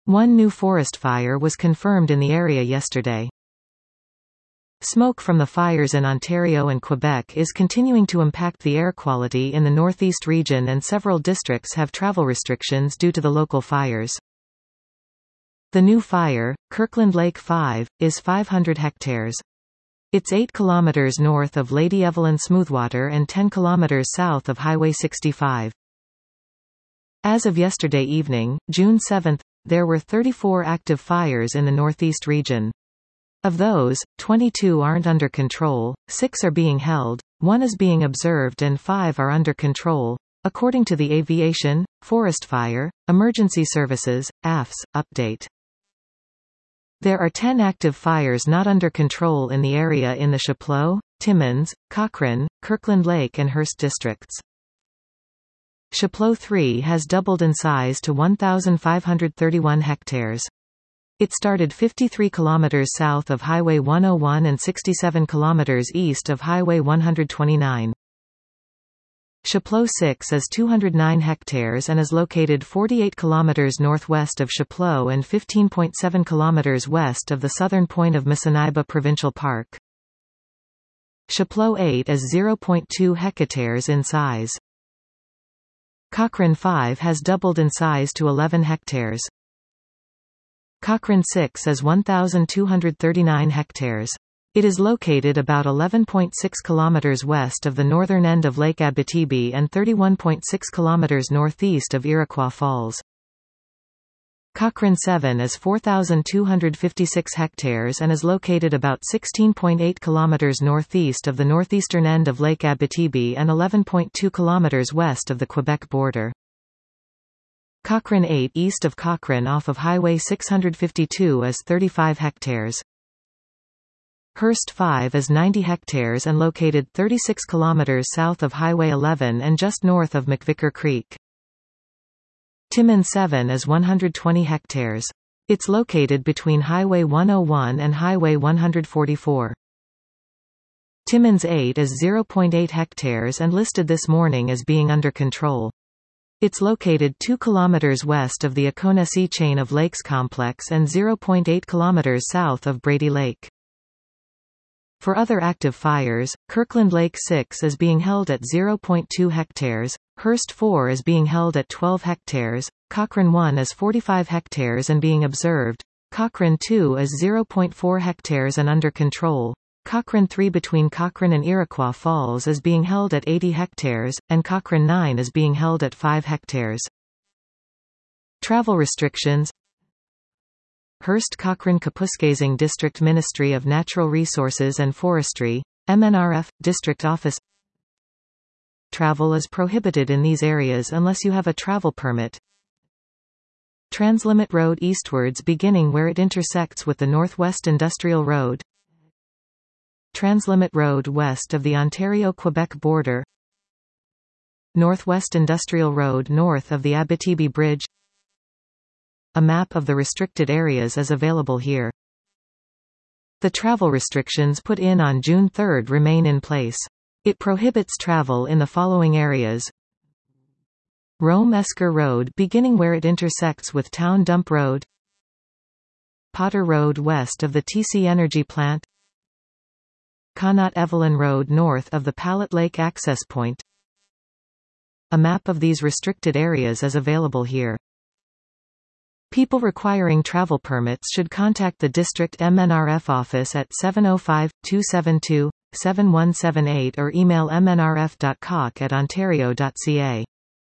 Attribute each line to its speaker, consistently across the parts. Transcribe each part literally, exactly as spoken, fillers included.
Speaker 1: One new forest fire was confirmed in the area yesterday. Smoke from the fires in Ontario and Quebec is continuing to impact the air quality in the Northeast region, and several districts have travel restrictions due to the local fires. The new fire, Kirkland Lake five, is five hundred hectares. It's eight kilometers north of Lady Evelyn Smoothwater and ten kilometers south of Highway sixty-five. As of yesterday evening, June seventh, there were thirty-four active fires in the Northeast region. Of those, twenty-two aren't under control, six are being held, one is being observed and five are under control, according to the Aviation, Forest Fire, Emergency Services, A F S, update. There are ten active fires not under control in the area in the Chapleau, Timmins, Cochrane, Kirkland Lake and Hearst districts. Chapleau three has doubled in size to one thousand five hundred thirty-one hectares. It started fifty-three kilometers south of Highway one oh one and sixty-seven kilometers east of Highway one hundred twenty-nine. Chapleau six is two hundred nine hectares and is located forty-eight kilometers northwest of Chapleau and fifteen point seven kilometers west of the southern point of Missinaiba Provincial Park. Chapleau eight is zero point two hectares in size. Cochrane five has doubled in size to eleven hectares. Cochrane six is one thousand two hundred thirty-nine hectares. It is located about eleven point six kilometers west of the northern end of Lake Abitibi and thirty-one point six kilometers northeast of Iroquois Falls. Cochrane seven is four thousand two hundred fifty-six hectares and is located about sixteen point eight kilometers northeast of the northeastern end of Lake Abitibi and eleven point two kilometers west of the Quebec border. Cochrane eight east of Cochrane off of Highway six hundred fifty-two is thirty-five hectares. Hearst five is ninety hectares and located thirty-six kilometers south of Highway eleven and just north of McVicker Creek. Timmins seven is one hundred twenty hectares. It's located between Highway one oh one and Highway one hundred forty-four. Timmins eight is zero point eight hectares and listed this morning as being under control. It's located two kilometers west of the Akonasee chain of lakes complex and zero point eight kilometers south of Brady Lake. For other active fires, Kirkland Lake six is being held at zero point two hectares, Hearst four is being held at twelve hectares, Cochrane one is forty-five hectares and being observed, Cochrane two is zero point four hectares and under control, Cochrane three between Cochrane and Iroquois Falls is being held at eighty hectares, and Cochrane nine is being held at five hectares. Travel restrictions. Hearst Cochrane Kapuskasing District Ministry of Natural Resources and Forestry, M N R F, District Office. Travel is prohibited in these areas unless you have a travel permit. Translimit Road eastwards beginning where it intersects with the Northwest Industrial Road. Translimit Road west of the Ontario-Quebec border. Northwest Industrial Road north of the Abitibi Bridge. A map of the restricted areas is available here. The travel restrictions put in on June third remain in place. It prohibits travel in the following areas: Rome-Esker Road beginning where it intersects with Town Dump Road, Potter Road west of the T C Energy Plant, Connaught Evelyn Road north of the Pallet Lake Access Point. A map of these restricted areas is available here. People requiring travel permits should contact the District M N R F office at seven oh five, two seven two, seven one seven eight or email m n r f dot cock at ontario dot c a.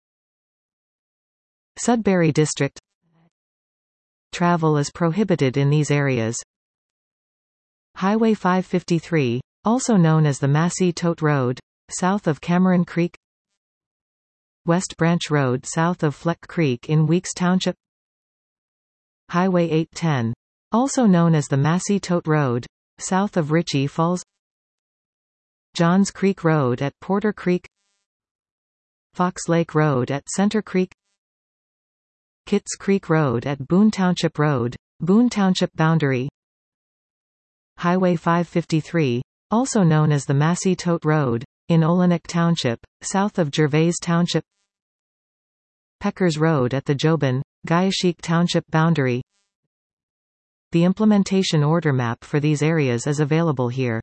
Speaker 1: Sudbury District. Travel is prohibited in these areas. Highway five fifty-three, also known as the Massey Tote Road, south of Cameron Creek. West Branch Road south of Fleck Creek in Weeks Township. Highway eight ten, also known as the Massey Tote Road, south of Ritchie Falls. Johns Creek Road at Porter Creek. Fox Lake Road at Center Creek. Kitts Creek Road at Boone Township Road, Boone Township boundary. Highway five fifty-three, also known as the Massey Tote Road, in Olenek Township, south of Gervais Township. Peckers Road at the Jobin, Gayashik Township boundary. The implementation order map for these areas is available here.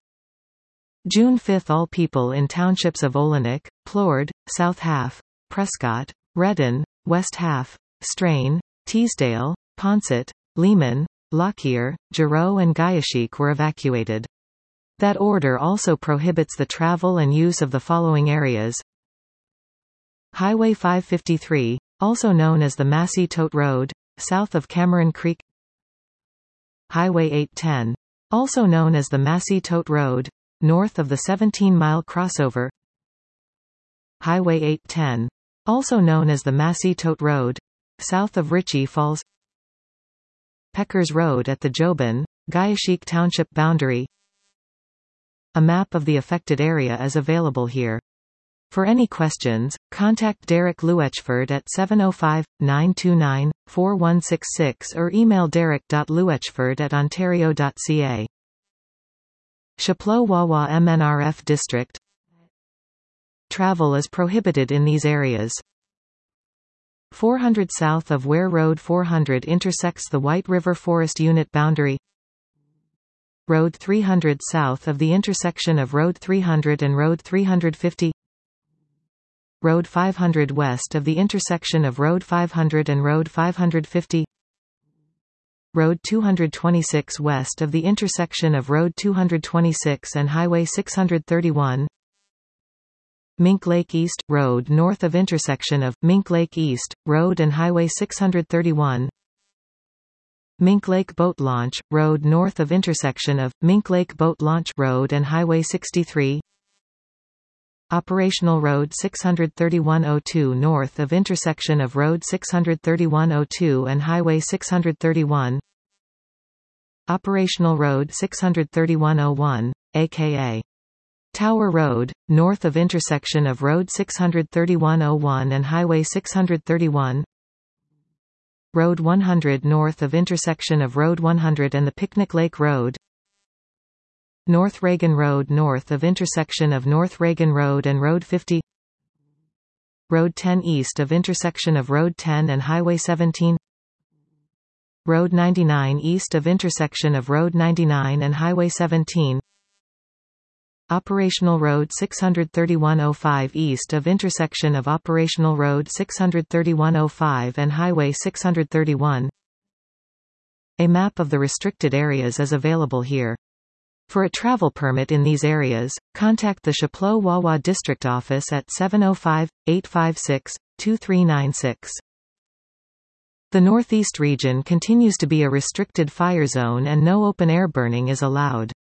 Speaker 1: June fifth, all people in townships of Olenek, Plord, South Half, Prescott, Redden, West Half, Strain, Teesdale, Poncet, Lehman, Lockyer, Giroux and Gayashik were evacuated. That order also prohibits the travel and use of the following areas: Highway five fifty-three, also known as the Massey Tote Road, south of Cameron Creek. Highway eight ten, also known as the Massey Tote Road, north of the seventeen mile crossover. Highway eight ten, also known as the Massey Tote Road, south of Ritchie Falls. Peckers Road at the Joban, Gayashik Township boundary. A map of the affected area is available here. For any questions, contact Derek Luechford at seven oh five, nine two nine, four one six six or email derek dot luechford at ontario dot c a. Chapleau Wawa M N R F District. Travel is prohibited in these areas. four hundred south of where Road four hundred intersects the White River Forest Unit boundary. Road three hundred south of the intersection of Road three hundred and Road three fifty. Road five hundred west of the intersection of Road five hundred and Road five fifty. Road two hundred twenty-six west of the intersection of Road two hundred twenty-six and Highway six hundred thirty-one. Mink Lake East, Road north of intersection of Mink Lake East, Road and Highway six hundred thirty-one. Mink Lake Boat Launch, Road north of intersection of Mink Lake Boat Launch, Road and Highway sixty-three. Operational Road six hundred thirty-one oh two north of intersection of Road six hundred thirty-one oh two and Highway six hundred thirty-one. Operational Road six hundred thirty-one oh one, aka Tower Road, north of intersection of Road six hundred thirty-one oh one and Highway six hundred thirty-one. Road one hundred north of intersection of Road one hundred and the Picnic Lake Road. North Reagan Road north of intersection of North Reagan Road and Road fifty. Road ten east of intersection of Road ten and Highway seventeen. Road ninety-nine east of intersection of Road ninety-nine and Highway seventeen. Operational Road six hundred thirty-one oh five east of intersection of Operational Road six hundred thirty-one oh five and Highway six hundred thirty-one. A map of the restricted areas is available here. For a travel permit in these areas, contact the Chapleau Wawa District Office at seven oh five, eight five six, two three nine six. The Northeast region continues to be a restricted fire zone and no open-air burning is allowed.